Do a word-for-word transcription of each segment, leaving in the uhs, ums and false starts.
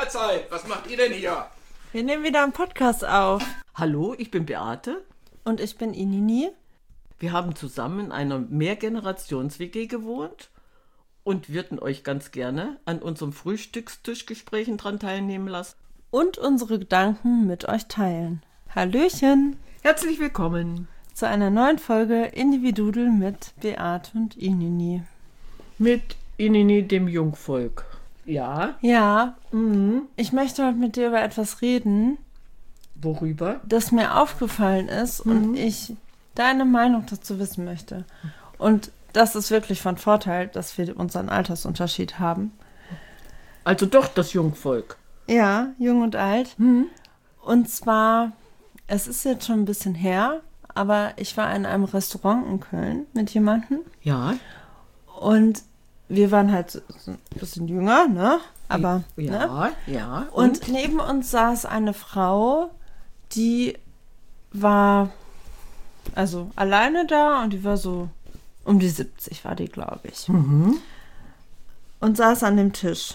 Mahlzeit! Was macht ihr denn hier? Wir nehmen wieder einen Podcast auf. Hallo, ich bin Beate. Und ich bin Inini. Wir haben zusammen in einer Mehrgenerations-W G gewohnt und würden euch ganz gerne an unserem Frühstückstischgesprächen dran teilnehmen lassen. Und unsere Gedanken mit euch teilen. Hallöchen! Herzlich willkommen zu einer neuen Folge Individudel mit Beate und Inini. Mit Inini, dem Jungvolk. Ja? Ja, Mhm. Ich möchte heute mit dir über etwas reden, Worüber? das mir aufgefallen ist Mhm. und ich deine Meinung dazu wissen möchte. Und das ist wirklich von Vorteil, dass wir unseren Altersunterschied haben. Also doch das Jungvolk. Ja, jung und alt. Mhm. Und zwar, es ist jetzt schon ein bisschen her, aber ich war in einem Restaurant in Köln mit jemandem. Ja. Und wir waren halt so ein bisschen jünger, ne? Aber, ja, ne? ja. Und, und neben uns saß eine Frau, die war also alleine da und die war so um die siebzig war die, glaube ich. Mhm. Und saß an dem Tisch.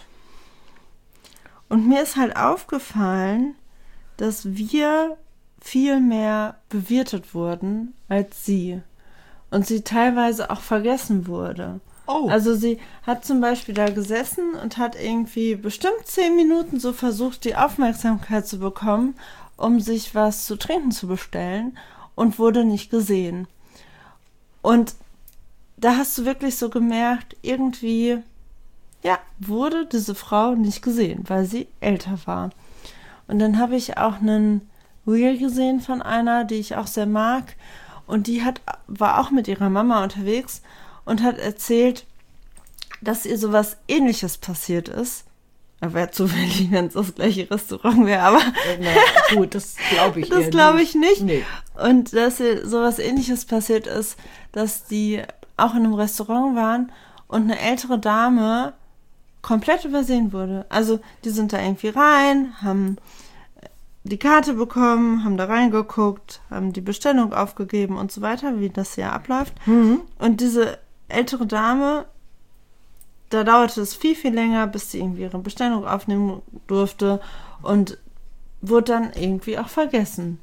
Und mir ist halt aufgefallen, dass wir viel mehr bewirtet wurden als sie. Und sie teilweise auch vergessen wurde. Oh. Also sie hat zum Beispiel da gesessen und hat irgendwie bestimmt zehn Minuten so versucht, die Aufmerksamkeit zu bekommen, um sich was zu trinken zu bestellen und wurde nicht gesehen. Und da hast du wirklich so gemerkt, irgendwie, ja, wurde diese Frau nicht gesehen, weil sie älter war. Und dann habe ich auch einen Reel gesehen von einer, die ich auch sehr mag. Und die hat, war auch mit ihrer Mama unterwegs und hat erzählt, dass ihr sowas Ähnliches passiert ist. Wäre zufällig, wenn es das gleiche Restaurant wäre, aber na gut, das glaube ich das glaube ich nicht. Nee. Und dass ihr sowas Ähnliches passiert ist, dass die auch in einem Restaurant waren und eine ältere Dame komplett übersehen wurde. Also die sind da irgendwie rein, haben die Karte bekommen, haben da reingeguckt, haben die Bestellung aufgegeben und so weiter, wie das hier abläuft. Mhm. Und diese ältere Dame, da dauerte es viel, viel länger, bis sie irgendwie ihre Bestellung aufnehmen durfte und wurde dann irgendwie auch vergessen.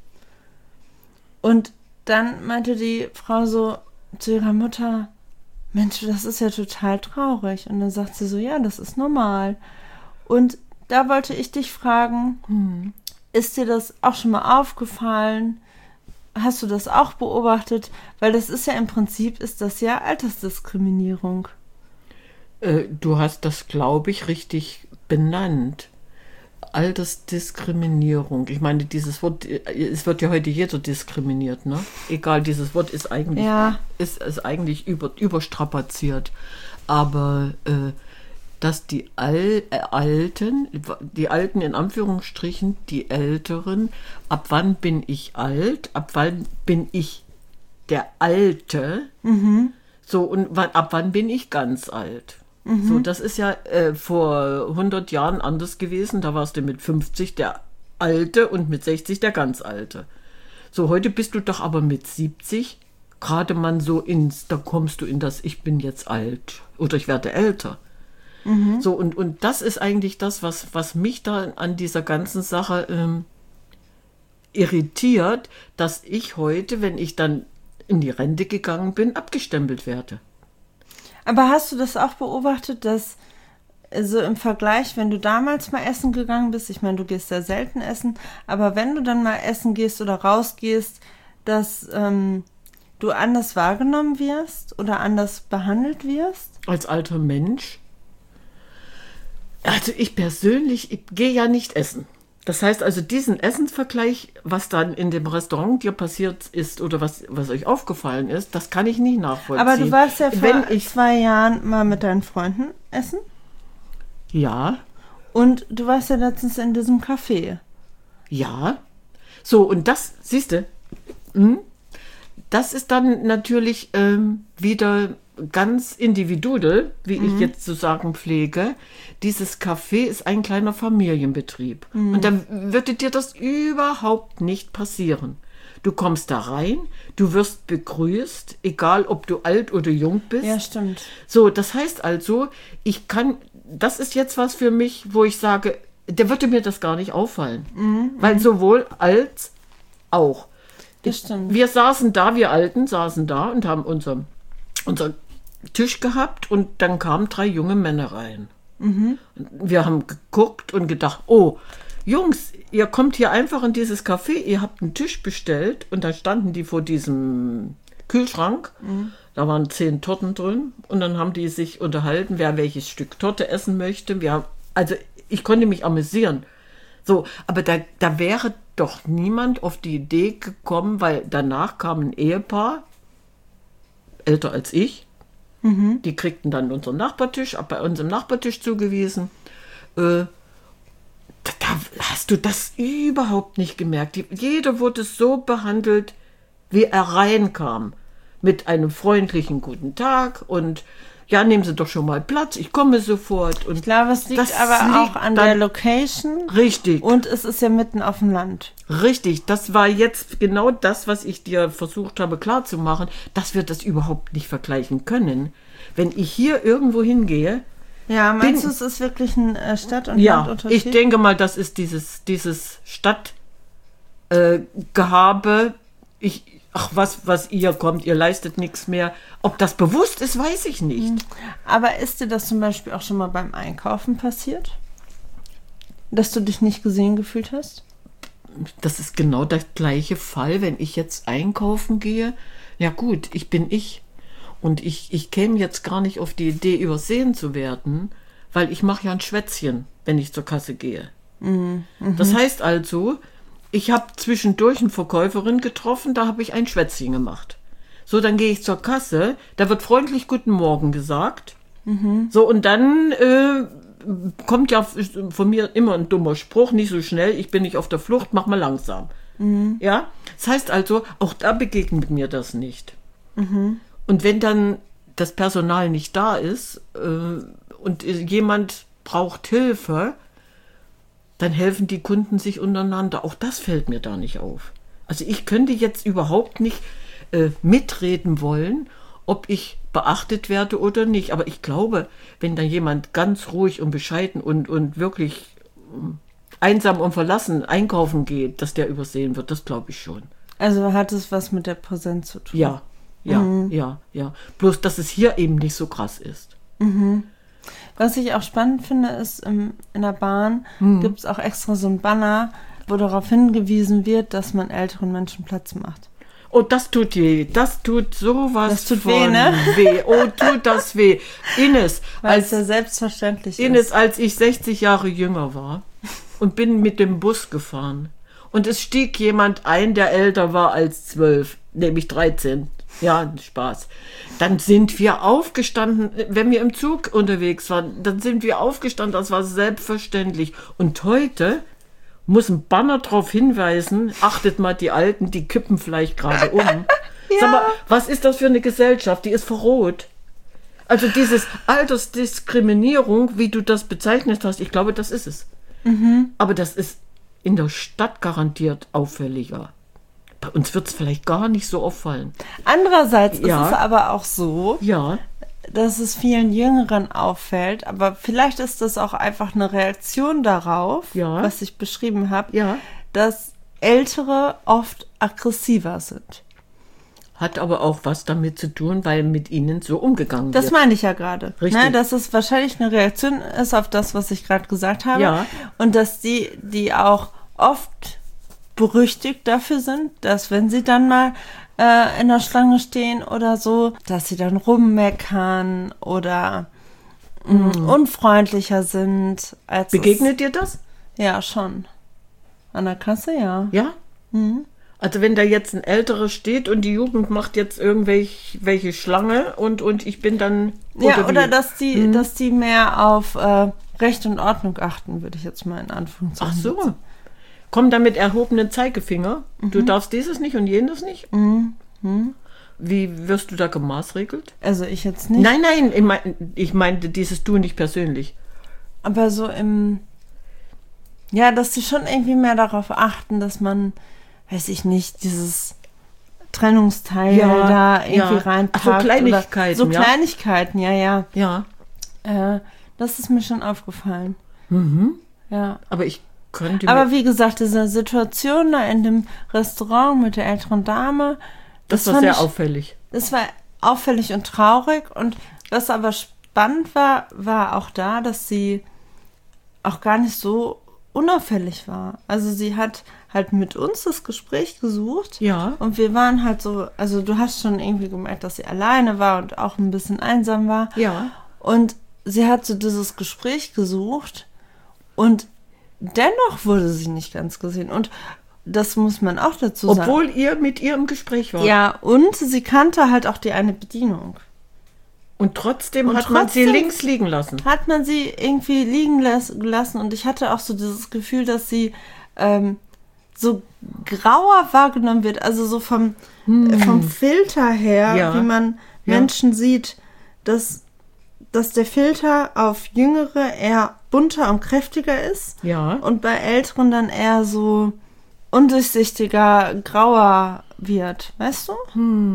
Und dann meinte die Frau so zu ihrer Mutter, Mensch, das ist ja total traurig. Und dann sagt sie so, ja, das ist normal. Und da wollte ich dich fragen, Mhm. ist dir das auch schon mal aufgefallen? Hast du das auch beobachtet? Weil das ist ja im Prinzip, ist das ja Altersdiskriminierung. Äh, du hast das, glaube ich, richtig benannt. Altersdiskriminierung. Ich meine, dieses Wort, es wird ja heute jeder diskriminiert, ne? Egal, dieses Wort ist eigentlich, Ja. ist, ist eigentlich über, überstrapaziert. Aber äh, dass die Al äh, Alten, die Alten in Anführungsstrichen, die Älteren, ab wann bin ich alt, ab wann bin ich der Alte, Mhm. so, und wann, ab wann bin ich ganz alt? Mhm. So, das ist ja äh, vor hundert Jahren anders gewesen. Da warst du mit fünfzig der Alte und mit sechzig der ganz Alte. So, heute bist du doch aber mit siebzig gerade mal so ins, da kommst du in das, ich bin jetzt alt oder ich werde älter. Mhm. So, und, und das ist eigentlich das, was, was mich da an dieser ganzen Sache ähm, irritiert, dass ich heute, wenn ich dann in die Rente gegangen bin, abgestempelt werde. Aber hast du das auch beobachtet, dass also im Vergleich, wenn du damals mal essen gegangen bist, ich meine, du gehst sehr selten essen, aber wenn du dann mal essen gehst oder rausgehst, dass ähm, du anders wahrgenommen wirst oder anders behandelt wirst? Als alter Mensch? Also ich persönlich, ich gehe ja nicht essen. Das heißt also, diesen Essensvergleich, was dann in dem Restaurant dir passiert ist oder was, was euch aufgefallen ist, das kann ich nicht nachvollziehen. Aber du warst ja vor Wenn ich, zwei Jahren mal mit deinen Freunden essen ja, und du warst ja letztens in diesem Café. ja. So, und das, siehst du, hm, das ist dann natürlich ähm, wieder ganz individuell, wie Mhm. ich jetzt zu sagen pflege. Dieses Café ist ein kleiner Familienbetrieb. Mhm. Und dann würde dir das überhaupt nicht passieren. Du kommst da rein, du wirst begrüßt, egal ob du alt oder jung bist. Ja, stimmt. So, das heißt also, ich kann, das ist jetzt was für mich, wo ich sage, der würde mir das gar nicht auffallen. Mhm. Weil sowohl als auch. Das stimmt. Wir saßen da, wir Alten saßen da und haben unseren unser Tisch gehabt und dann kamen drei junge Männer rein. Mhm. Wir haben geguckt und gedacht, oh, Jungs, ihr kommt hier einfach in dieses Café, ihr habt einen Tisch bestellt und da standen die vor diesem Kühlschrank, mhm. da waren zehn Torten drin und dann haben die sich unterhalten, wer welches Stück Torte essen möchte. Wir haben, also ich konnte mich amüsieren. So, aber da, da wäre doch niemand auf die Idee gekommen, weil danach kam ein Ehepaar, älter als ich, mhm. die kriegten dann unseren Nachbartisch, bei uns im Nachbartisch zugewiesen. Äh, Da, da hast du das überhaupt nicht gemerkt. Die, jeder wurde so behandelt, wie er reinkam. Mit einem freundlichen guten Tag und ja, nehmen Sie doch schon mal Platz, ich komme sofort. Und ich glaube, es liegt aber liegt auch an der Location. Richtig. Und es ist ja mitten auf dem Land. Richtig, das war jetzt genau das, was ich dir versucht habe klarzumachen, dass wir das überhaupt nicht vergleichen können. Wenn ich hier irgendwo hingehe, ja, meinst bin, du, es ist wirklich ein äh, Stadt- und ja, Landunterschied? Ich denke mal, das ist dieses, dieses Stadtgehabe. Äh, ich, ach, was, was ihr kommt, ihr leistet nichts mehr. Ob das bewusst ist, weiß ich nicht. Aber ist dir das zum Beispiel auch schon mal beim Einkaufen passiert? Dass du dich nicht gesehen gefühlt hast? Das ist genau der gleiche Fall, wenn ich jetzt einkaufen gehe. Ja gut, ich bin ich. Und ich, ich käme jetzt gar nicht auf die Idee, übersehen zu werden, weil ich mache ja ein Schwätzchen, wenn ich zur Kasse gehe. Mhm. Mhm. Das heißt also, ich habe zwischendurch eine Verkäuferin getroffen, da habe ich ein Schwätzchen gemacht. So, dann gehe ich zur Kasse, da wird freundlich Guten Morgen gesagt. Mhm. So, und dann äh, kommt ja von mir immer ein dummer Spruch, nicht so schnell, ich bin nicht auf der Flucht, mach mal langsam. Mhm. Ja, das heißt also, auch da begegnet mir das nicht. Mhm. Und wenn dann das Personal nicht da ist äh, und jemand braucht Hilfe, dann helfen die Kunden sich untereinander. Auch das fällt mir da nicht auf. Also ich könnte jetzt überhaupt nicht äh, mitreden wollen, ob ich beachtet werde oder nicht. Aber ich glaube, wenn da jemand ganz ruhig und bescheiden und, und wirklich äh, einsam und verlassen einkaufen geht, dass der übersehen wird, das glaube ich schon. Also hat es was mit der Präsenz zu tun? Ja. Ja, mhm. ja, ja. Bloß, dass es hier eben nicht so krass ist. Mhm. Was ich auch spannend finde, ist, im, in der Bahn mhm. gibt es auch extra so ein Banner, wo darauf hingewiesen wird, dass man älteren Menschen Platz macht. Oh, das tut weh. Das tut sowas das tut von weh, ne? weh. Oh, tut das weh. Ines, Weil als, es ja selbstverständlich Ines, ist. als ich sechzig Jahre jünger war und bin mit dem Bus gefahren und es stieg jemand ein, der älter war als zwölf, nämlich dreizehn. Ja, Spaß. Dann sind wir aufgestanden, wenn wir im Zug unterwegs waren, dann sind wir aufgestanden, das war selbstverständlich. Und heute muss ein Banner darauf hinweisen, achtet mal, die Alten, die kippen vielleicht gerade um. Ja. Sag mal, was ist das für eine Gesellschaft? Die ist verroht. Also dieses Altersdiskriminierung, wie du das bezeichnet hast, ich glaube, das ist es. Mhm. Aber das ist in der Stadt garantiert auffälliger. Bei uns wird es vielleicht gar nicht so auffallen. Andererseits ja. ist es aber auch so, ja. dass es vielen Jüngeren auffällt, aber vielleicht ist das auch einfach eine Reaktion darauf, ja. was ich beschrieben habe, ja. dass Ältere oft aggressiver sind. Hat aber auch was damit zu tun, weil mit ihnen so umgegangen wird. Das meine ich ja gerade. Richtig. Ne, dass es wahrscheinlich eine Reaktion ist auf das, was ich gerade gesagt habe. Ja. Und dass die, die auch oft berüchtigt dafür sind, dass wenn sie dann mal äh, in der Schlange stehen oder so, dass sie dann rummeckern oder mh, mm. unfreundlicher sind. Als Begegnet dir das? Ja, schon. An der Kasse, ja. Ja? Mhm. Also wenn da jetzt ein Älterer steht und die Jugend macht jetzt irgendwelche welche Schlange und, und ich bin dann... Ja, oder, oder dass die, mhm. dass die mehr auf äh, Recht und Ordnung achten, würde ich jetzt mal in Anführungszeichen Ach so. Setzen. Komm da mit erhobenen Zeigefinger. Mhm. Du darfst dieses nicht und jenes nicht. Mhm. Mhm. Wie wirst du da gemaßregelt? Also ich jetzt nicht. Nein, nein, ich, mein, ich meinte dieses Du nicht persönlich. Aber so im... Ja, dass sie schon irgendwie mehr darauf achten, dass man, weiß ich nicht, dieses Trennungsteil ja, da irgendwie ja. reinpackt. Ach, so Kleinigkeiten. So Kleinigkeiten, ja, ja. Ja. Äh, das ist mir schon aufgefallen. Mhm. Ja. Aber ich könnte Aber mir, wie gesagt, diese Situation da in dem Restaurant mit der älteren Dame, das, das war fand sehr ich, auffällig. das war auffällig und traurig. Und was aber spannend war, war auch da, dass sie auch gar nicht so unauffällig war. Also sie hat halt mit uns das Gespräch gesucht. Ja. Und wir waren halt so, also du hast schon irgendwie gemerkt, dass sie alleine war und auch ein bisschen einsam war. Ja. Und sie hat so dieses Gespräch gesucht und dennoch wurde sie nicht ganz gesehen. Und das muss man auch dazu sagen. Obwohl ihr mit ihr im Gespräch wart. Ja, und sie kannte halt auch die eine Bedienung. Und trotzdem Und hat man sie trotzdem- links liegen lassen. Hat man sie irgendwie liegen las- gelassen und ich hatte auch so dieses Gefühl, dass sie ähm, so grauer wahrgenommen wird, also so vom, äh, vom Filter her, Ja. wie man Ja. Menschen sieht, dass, dass der Filter auf Jüngere eher bunter und kräftiger ist Ja. und bei Älteren dann eher so undurchsichtiger, grauer wird, weißt du?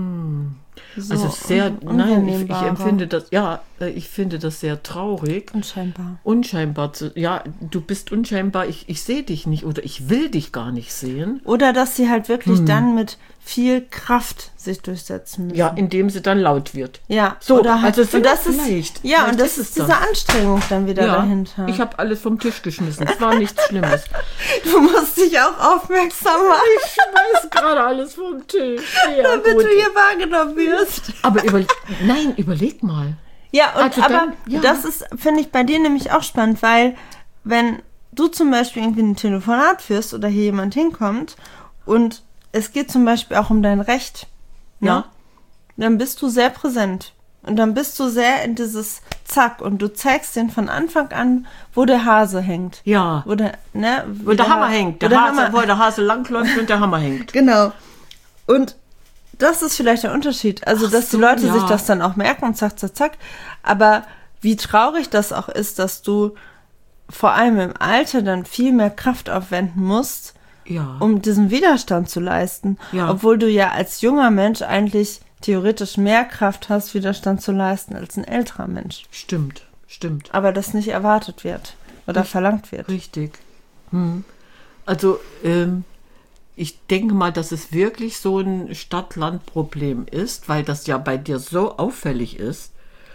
So Also sehr, un- nein, ich, ich unannehmbarer. empfinde das, ja, äh, ich finde das sehr traurig. Unscheinbar. Unscheinbar zu, ja, du bist unscheinbar, ich, ich sehe dich nicht oder ich will dich gar nicht sehen. Oder dass sie halt Hm. wirklich dann mit viel Kraft sich durchsetzen müssen. Ja, indem sie dann laut wird. Ja, So, oder halt, also so und das ist, vielleicht. ja, Vielleicht und das ist es ist diese das. Anstrengung dann wieder Ja, dahinter. ich habe alles vom Tisch geschmissen. Es war nichts Schlimmes. du musst dich auch aufmerksam machen, Ich schmeiß gerade alles vom Tisch. Ja, damit gut. du hier wahrgenommen wirst. Aber über, nein, überleg mal. Ja, und Also aber dann, ja. das ist, finde ich, bei dir nämlich auch spannend, weil wenn du zum Beispiel irgendwie ein Telefonat führst oder hier jemand hinkommt und es geht zum Beispiel auch um dein Recht, ne? Ja. Dann bist du sehr präsent. Und dann bist du sehr in dieses Zack und du zeigst den von Anfang an, wo der Hase hängt. Ja. Wo der, ne, Wo der Hammer hängt. Der wo der Hase, Hammer- wo der Hase langläuft und der Hammer hängt. Genau. Und das ist vielleicht der Unterschied. Also, Ach dass so, die Leute ja. sich das dann auch merken und zack, zack, zack. Aber wie traurig das auch ist, dass du vor allem im Alter dann viel mehr Kraft aufwenden musst, Ja. um diesen Widerstand zu leisten. Ja. Obwohl du ja als junger Mensch eigentlich theoretisch mehr Kraft hast, Widerstand zu leisten als ein älterer Mensch. Stimmt, stimmt. Aber das nicht erwartet wird oder verlangt wird. Richtig. Hm. Also, ähm, ich denke mal, dass es wirklich so ein Stadt-Land-Problem ist, weil das ja bei dir so auffällig ist,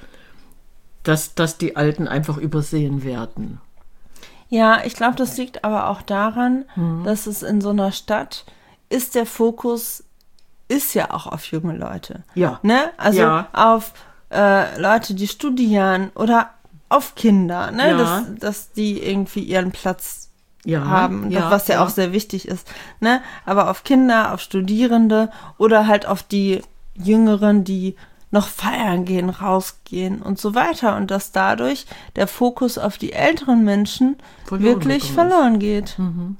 dass, dass die Alten einfach übersehen werden. Ja, ich glaube, das liegt aber auch daran, Mhm. dass es in so einer Stadt ist, der Fokus ist ja auch auf junge Leute. Ja. Ne? Also Ja. auf äh, Leute, die studieren oder auf Kinder, ne? Ja. dass, dass die irgendwie ihren Platz Ja, haben, ja, was ja, ja. auch sehr wichtig ist. Ne? Aber auf Kinder, auf Studierende oder halt auf die Jüngeren, die noch feiern gehen, rausgehen und so weiter. Und dass dadurch der Fokus auf die älteren Menschen Verloren wirklich gegangen ist. verloren geht.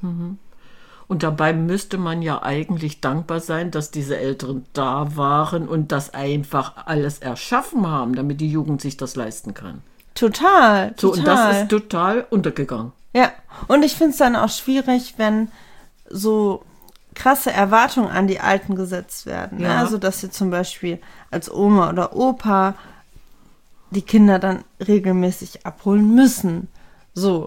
Und dabei müsste man ja eigentlich dankbar sein, dass diese Älteren da waren und das einfach alles erschaffen haben, damit die Jugend sich das leisten kann. Total, So, total. und das ist total untergegangen. Ja, und ich finde es dann auch schwierig, wenn so krasse Erwartungen an die Alten gesetzt werden. Ne? Ja. Also, dass sie zum Beispiel als Oma oder Opa die Kinder dann regelmäßig abholen müssen. So.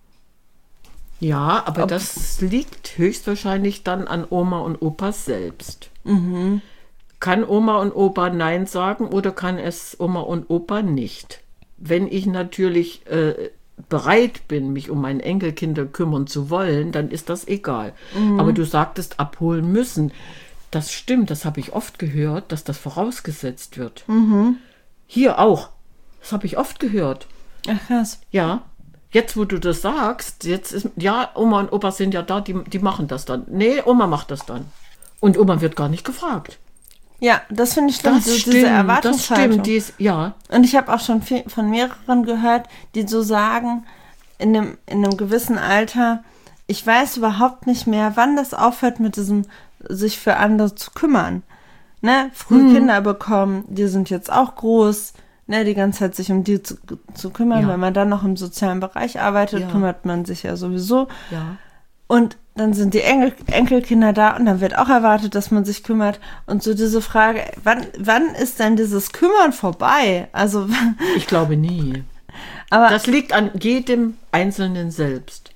Ja, aber Ob- das liegt höchstwahrscheinlich dann an Oma und Opa selbst. Mhm. Kann Oma und Opa Nein sagen oder kann es Oma und Opa nicht? Wenn ich natürlich äh, bereit bin, mich um meine Enkelkinder kümmern zu wollen, dann ist das egal. Aber du sagtest abholen müssen. Das stimmt, das habe ich oft gehört, dass das vorausgesetzt wird. Hier auch. Das habe ich oft gehört. Ach krass. Ja. Jetzt, wo du das sagst, jetzt ist, ja, Oma und Opa sind ja da, die, die machen das dann. Nee, Oma macht das dann. Und Oma wird gar nicht gefragt. Ja, das finde ich schlimm, Das so stimmt, diese das Erwartungshaltung. stimmt, die ist, ja. Und ich habe auch schon viel, von mehreren gehört, die so sagen, in einem, in einem gewissen Alter, ich weiß überhaupt nicht mehr, wann das aufhört mit diesem sich für andere zu kümmern. Ne? Früh Hm. Kinder bekommen, die sind jetzt auch groß, ne? Die ganze Zeit sich um die zu, zu kümmern. Ja. Wenn man dann noch im sozialen Bereich arbeitet, Ja. kümmert man sich ja sowieso. Ja. Und dann sind die Enkel, Enkelkinder da und dann wird auch erwartet, dass man sich kümmert. Und so diese Frage, wann, wann ist denn dieses Kümmern vorbei? Also, Ich glaube nie. aber Das liegt an jedem Einzelnen selbst.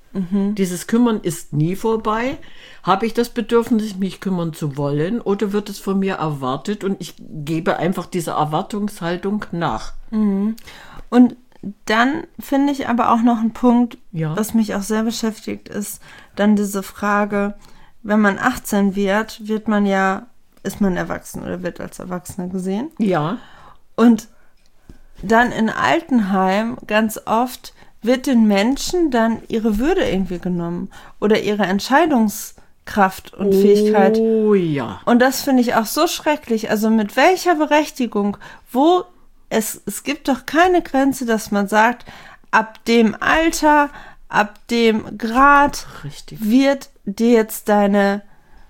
Mhm. Dieses Kümmern ist nie vorbei. Habe ich das Bedürfnis, mich kümmern zu wollen, oder wird es von mir erwartet und ich gebe einfach dieser Erwartungshaltung nach? Mhm. Und dann finde ich aber auch noch einen Punkt, ja. was mich auch sehr beschäftigt, ist dann diese Frage, wenn man achtzehn wird, wird man ja, ist man erwachsen oder wird als Erwachsener gesehen. Ja. Und dann in Altenheim ganz oft wird den Menschen dann ihre Würde irgendwie genommen oder ihre Entscheidungskraft und oh, Fähigkeit. Oh ja. Und das finde ich auch so schrecklich. Also mit welcher Berechtigung, wo es, es gibt doch keine Grenze, dass man sagt, ab dem Alter, ab dem Grad Richtig. wird dir jetzt deine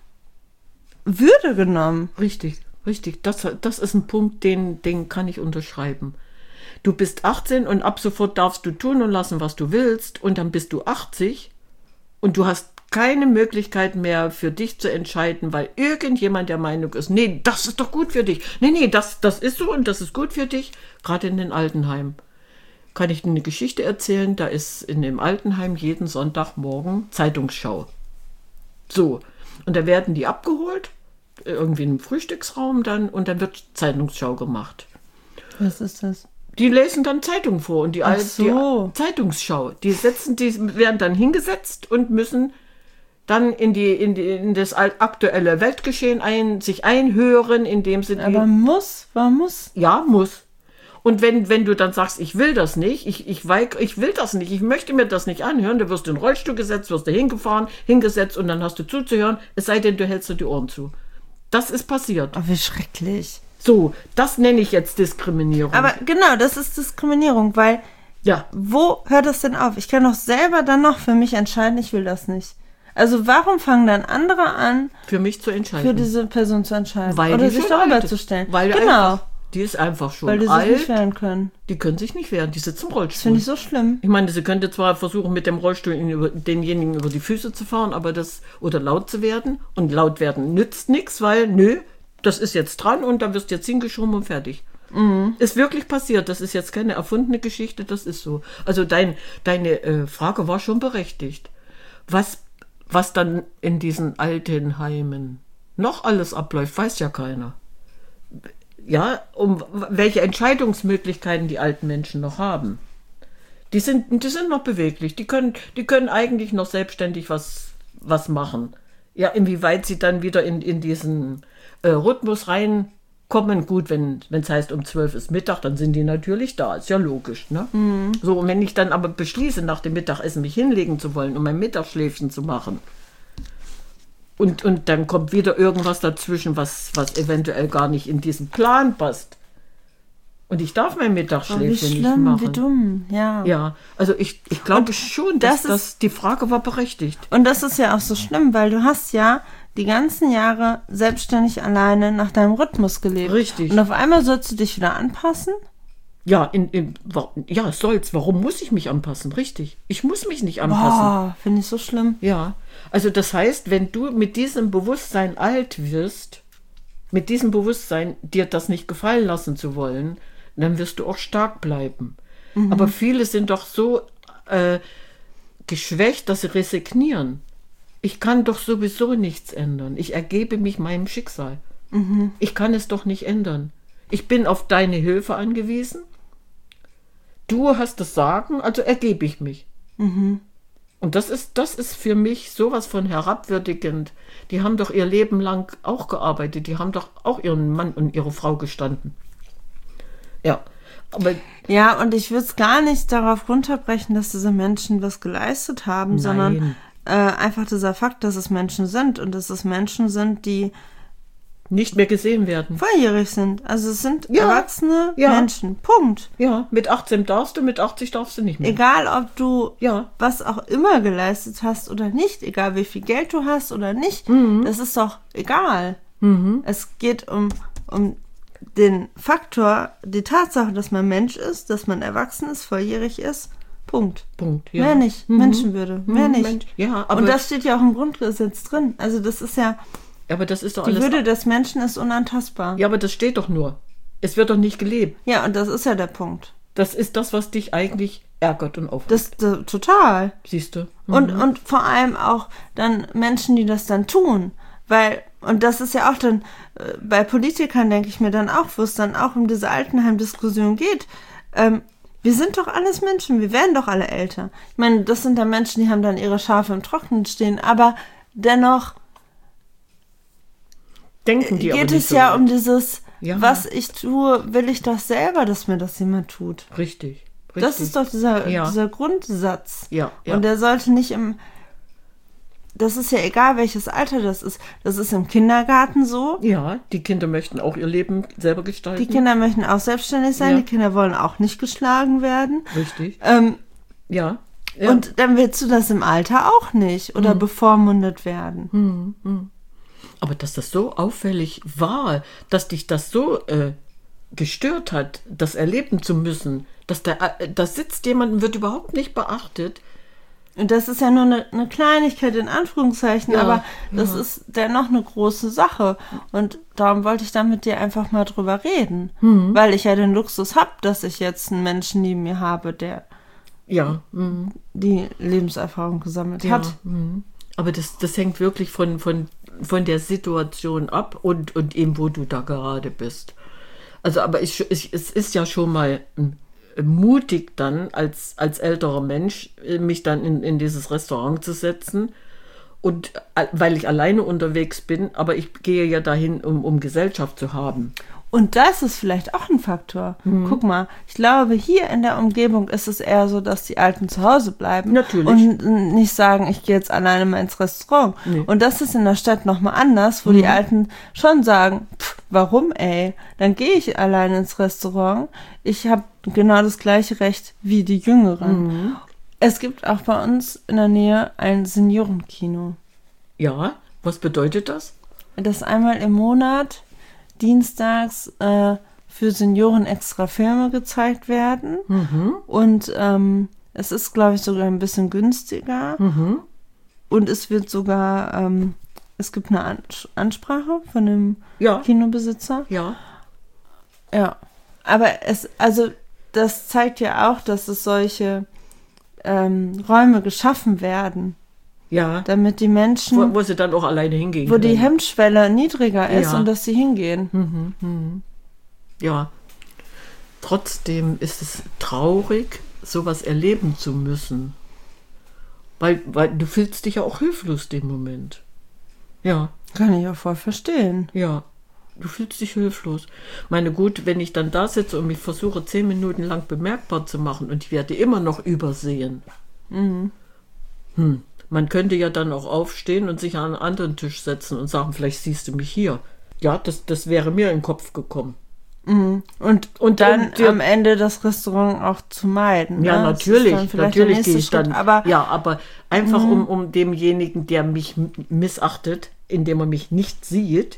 Würde genommen. Richtig, richtig. Das, das ist ein Punkt, den, den kann ich unterschreiben. Du bist achtzehn und ab sofort darfst du tun und lassen, was du willst, und dann bist du achtzig und du hast keine Möglichkeit mehr für dich zu entscheiden, weil irgendjemand der Meinung ist, nee, das ist doch gut für dich. Nee, nee, das, das ist so und das ist gut für dich. Gerade in den Altenheimen. Kann ich dir eine Geschichte erzählen? Da ist in dem Altenheim jeden Sonntagmorgen Zeitungsschau. So, und da werden die abgeholt, irgendwie im Frühstücksraum dann, und dann wird Zeitungsschau gemacht. Was ist das? Die lesen dann Zeitungen vor und die, Ach so. die Zeitungsschau. Die setzen, die werden dann hingesetzt und müssen dann in die in die in das aktuelle Weltgeschehen ein, sich einhören, indem sie. Aber die, muss, war muss. Ja, muss. Und wenn, wenn du dann sagst, ich will das nicht, ich, ich, weig, ich will das nicht, ich möchte mir das nicht anhören, dann wirst du in den Rollstuhl gesetzt, wirst du hingefahren, hingesetzt und dann hast du zuzuhören, es sei denn, du hältst dir die Ohren zu. Das ist passiert. Oh, wie schrecklich. So, das nenne ich jetzt Diskriminierung. Aber genau, das ist Diskriminierung, weil ja. Wo hört das denn auf? Ich kann doch selber dann noch für mich entscheiden, ich will das nicht. Also warum fangen dann andere an, für mich zu entscheiden, für diese Person zu entscheiden? Weil oder die sich schon darüber alt zu ist. stellen? Weil genau. Einfach, die ist einfach schon Weil die alt. sich nicht wehren können. Die können sich nicht wehren, die sitzt im Rollstuhl. Das finde ich so schlimm. Ich meine, sie könnte zwar versuchen, mit dem Rollstuhl über, denjenigen über die Füße zu fahren, aber das, oder laut zu werden. Und laut werden nützt nichts, weil, nö, das ist jetzt dran und dann wirst du jetzt hingeschoben und fertig. Mhm. Ist wirklich passiert. Das ist jetzt keine erfundene Geschichte, das ist so. Also dein, deine äh, Frage war schon berechtigt. Was, was dann in diesen Altenheimen noch alles abläuft, weiß ja keiner. Ja, um welche Entscheidungsmöglichkeiten die alten Menschen noch haben. Die sind, die sind noch beweglich. Die können, die können eigentlich noch selbstständig was, was machen. Ja, inwieweit sie dann wieder in, in diesen äh, Rhythmus reinkommen. Gut, wenn es heißt, um zwölf ist Mittag, dann sind die natürlich da. Ist ja logisch, ne? Mhm. So, und wenn ich dann aber beschließe, nach dem Mittagessen mich hinlegen zu wollen, um mein Mittagsschläfchen zu machen, Und, und dann kommt wieder irgendwas dazwischen, was, was eventuell gar nicht in diesen Plan passt. Und ich darf mein Mittagsschläfchen oh, wie schlimm, nicht machen. Wie dumm, ja. Ja, also ich, ich glaube schon, dass das, das die Frage war berechtigt. Und das ist ja auch so schlimm, weil du hast ja die ganzen Jahre selbstständig alleine nach deinem Rhythmus gelebt. Richtig. Und auf einmal sollst du dich wieder anpassen? Ja, in, in, ja, soll's. Warum muss ich mich anpassen? Richtig. Ich muss mich nicht anpassen. Boah, finde ich so schlimm. Ja, also das heißt, wenn du mit diesem Bewusstsein alt wirst, mit diesem Bewusstsein, dir das nicht gefallen lassen zu wollen, dann wirst du auch stark bleiben. Mhm. Aber viele sind doch so äh, geschwächt, dass sie resignieren. Ich kann doch sowieso nichts ändern. Ich ergebe mich meinem Schicksal. Mhm. Ich kann es doch nicht ändern. Ich bin auf deine Hilfe angewiesen. Du hast das Sagen, also ergebe ich mich. Mhm. Und das ist, das ist für mich sowas von herabwürdigend. Die haben doch ihr Leben lang auch gearbeitet. Die haben doch auch ihren Mann und ihre Frau gestanden. Ja, aber... Ja, und ich würde es gar nicht darauf runterbrechen, dass diese Menschen was geleistet haben, Nein. sondern äh, einfach dieser Fakt, dass es Menschen sind und dass es Menschen sind, die nicht mehr gesehen werden. Volljährig sind. Also es sind ja. erwachsene ja. Menschen. Punkt. Ja, mit achtzehn darfst du, mit achtzig darfst du nicht mehr. Egal, ob du ja. was auch immer geleistet hast oder nicht, egal wie viel Geld du hast oder nicht, mhm. das ist doch egal. Mhm. Es geht um, um den Faktor, die Tatsache, dass man Mensch ist, dass man erwachsen ist, volljährig ist. Punkt. Punkt, ja. Mehr nicht. Mhm. Menschenwürde. Mehr mhm. nicht. Mensch. Ja, aber und das steht ja auch im Grundgesetz drin. Also das ist ja... Aber das ist doch Die alles... Würde des Menschen ist unantastbar. Ja, aber das steht doch nur. Es wird doch nicht gelebt. Ja, und das ist ja der Punkt. Das ist das, was dich eigentlich ärgert und aufregt. Das, das total. Siehst du? Mhm. Und, und vor allem auch dann Menschen, die das dann tun. Weil, und das ist ja auch dann, äh, bei Politikern denke ich mir dann auch, wo es dann auch um diese Altenheim-Diskussion geht, ähm, wir sind doch alles Menschen, wir werden doch alle älter. Ich meine, das sind dann Menschen, die haben dann ihre Schafe im Trockenen stehen, aber dennoch denken die geht aber nicht es so ja weit. um dieses, Ja. was ich tue, will ich das selber, dass mir das jemand tut. Richtig, richtig. Das ist doch dieser, Ja. dieser Grundsatz. Ja, ja. Und der sollte nicht im, das ist ja egal, welches Alter das ist. Das ist im Kindergarten so. Ja, die Kinder möchten auch ihr Leben selber gestalten. Die Kinder möchten auch selbstständig sein. Ja. Die Kinder wollen auch nicht geschlagen werden. Richtig. Ähm, Ja. ja. Und dann willst du das im Alter auch nicht oder bevormundet werden. Aber dass das so auffällig war, dass dich das so äh, gestört hat, das erleben zu müssen, dass da, äh, da sitzt jemand und wird überhaupt nicht beachtet. Und das ist ja nur eine, eine Kleinigkeit in Anführungszeichen, Ja, aber das ja. ist dennoch eine große Sache. Und darum wollte ich da mit dir einfach mal drüber reden. Weil ich ja den Luxus habe, dass ich jetzt einen Menschen neben mir habe, der Ja. mhm. die Lebenserfahrung gesammelt Ja, hat. mhm. Aber das, das hängt wirklich von, von, von der Situation ab und, und eben, wo du da gerade bist. Also, aber ich, ich, es ist ja schon mal ähm, mutig dann, als, als älterer Mensch, äh, mich dann in, in dieses Restaurant zu setzen. Und äh, weil ich alleine unterwegs bin, aber ich gehe ja dahin, um, um Gesellschaft zu haben. Und das ist vielleicht auch ein Faktor. Guck mal, ich glaube, hier in der Umgebung ist es eher so, dass die Alten zu Hause bleiben. Natürlich. Und nicht sagen, ich gehe jetzt alleine mal ins Restaurant. Nee. Und das ist in der Stadt nochmal anders, wo die Alten schon sagen, pff, warum ey? Dann gehe ich alleine ins Restaurant. Ich habe genau das gleiche Recht wie die Jüngeren. Es gibt auch bei uns in der Nähe ein Seniorenkino. Ja, was bedeutet das? Das einmal im Monat dienstags äh, für Senioren extra Filme gezeigt werden. Und ähm, es ist, glaube ich, sogar ein bisschen günstiger. Und es wird sogar, ähm, es gibt eine Ans- Ansprache von dem Ja. Kinobesitzer. Ja. Ja. Aber es, also das zeigt ja auch, dass es solche ähm, Räume geschaffen werden, Ja. damit die Menschen, Wo, wo sie dann auch alleine hingehen wo die können. Hemmschwelle niedriger ist Ja. und dass sie hingehen. Ja, trotzdem ist es traurig, sowas erleben zu müssen. Weil, weil du fühlst dich ja auch hilflos im Moment. Ja, Kann ich auch voll verstehen. ja. Du fühlst dich hilflos. Meine gut, wenn ich dann da sitze und mich versuche, zehn Minuten lang bemerkbar zu machen und ich werde immer noch übersehen. Hm. Man könnte ja dann auch aufstehen und sich an einen anderen Tisch setzen und sagen, vielleicht siehst du mich hier. Ja, das, das wäre mir in den Kopf gekommen. Und, und dann und dir- am Ende das Restaurant auch zu meiden. Ja, ne? Das ist natürlich, dann vielleicht der natürlich nächste gehe ich Schritt, dann. Aber ja, aber einfach um, um demjenigen, der mich m- missachtet, indem er mich nicht sieht,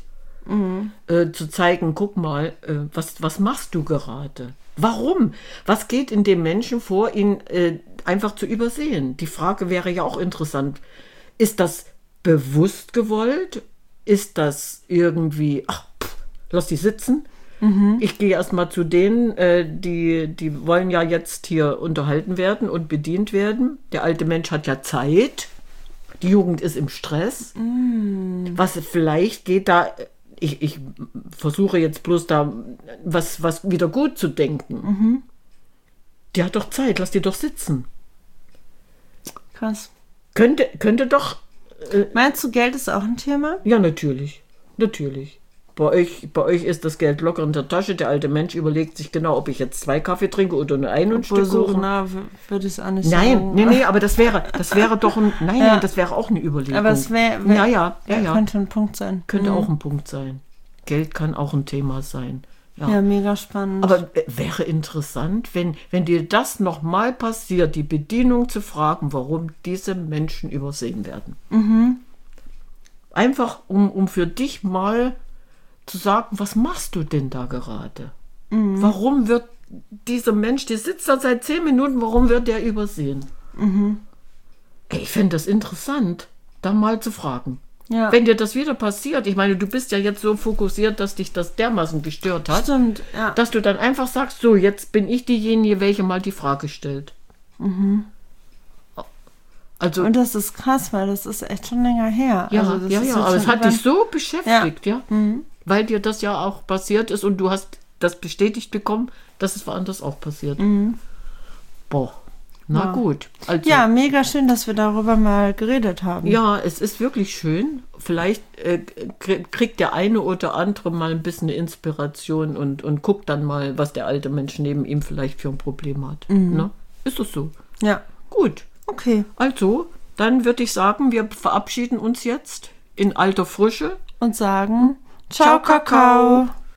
äh, zu zeigen, guck mal, äh, was, was machst du gerade? Warum? Was geht in dem Menschen vor, ihn äh, einfach zu übersehen? Die Frage wäre ja auch interessant. Ist das bewusst gewollt? Ist das irgendwie, ach, pff, lass die sitzen? Ich gehe erstmal zu denen, äh, die, die wollen ja jetzt hier unterhalten werden und bedient werden. Der alte Mensch hat ja Zeit. Die Jugend ist im Stress. Was vielleicht geht da, ich, ich versuche jetzt bloß da was, was wieder gut zu denken. Die hat doch Zeit, lass die doch sitzen. krass. Könnte, könnte doch, Meinst du, Geld ist auch ein Thema? ja natürlich, natürlich. Bei euch, bei euch ist das Geld locker in der Tasche. Der alte Mensch überlegt sich genau, ob ich jetzt zwei Kaffee trinke oder nur einen und ein Obwohl Stück so, Kuchen. na, w- würde ich es auch nicht Nein, sagen. nee, nee, aber das wäre, das wäre doch ein, nein, Ja. nein, das wäre auch eine Überlegung. Aber es wäre, wär, ja, ja, ja, ja. könnte ein Punkt sein. Könnte auch ein Punkt sein. Geld kann auch ein Thema sein. Ja. Ja, mega spannend. Aber äh, wäre interessant, wenn, wenn dir das nochmal passiert, die Bedienung zu fragen, warum diese Menschen übersehen werden. Einfach, um, um für dich mal zu sagen, was machst du denn da gerade? Warum wird dieser Mensch, der sitzt da seit zehn Minuten, warum wird der übersehen? Ey, ich fände das interessant, da mal zu fragen. Ja. Wenn dir das wieder passiert, ich meine, du bist ja jetzt so fokussiert, dass dich das dermaßen gestört hat, Stimmt, ja. dass du dann einfach sagst, so, jetzt bin ich diejenige, welche mal die Frage stellt. Mhm. Also, Und das ist krass, weil das ist echt schon länger her. ja, also das ja, ist ja, jetzt aber es schon hat über- dich so beschäftigt, ja, Mhm. weil dir das ja auch passiert ist und du hast das bestätigt bekommen, dass es woanders auch passiert. Mhm. Boah, na Ja. gut. Also, Ja, mega schön, dass wir darüber mal geredet haben. ja, es ist wirklich schön. Vielleicht äh, krie- kriegt der eine oder andere mal ein bisschen Inspiration und, und guckt dann mal, was der alte Mensch neben ihm vielleicht für ein Problem hat. Ne? Ist das so? Ja. Gut. Okay. Also, dann würde ich sagen, wir verabschieden uns jetzt in alter Frische. Und sagen Ciao, Ciao, Kakao.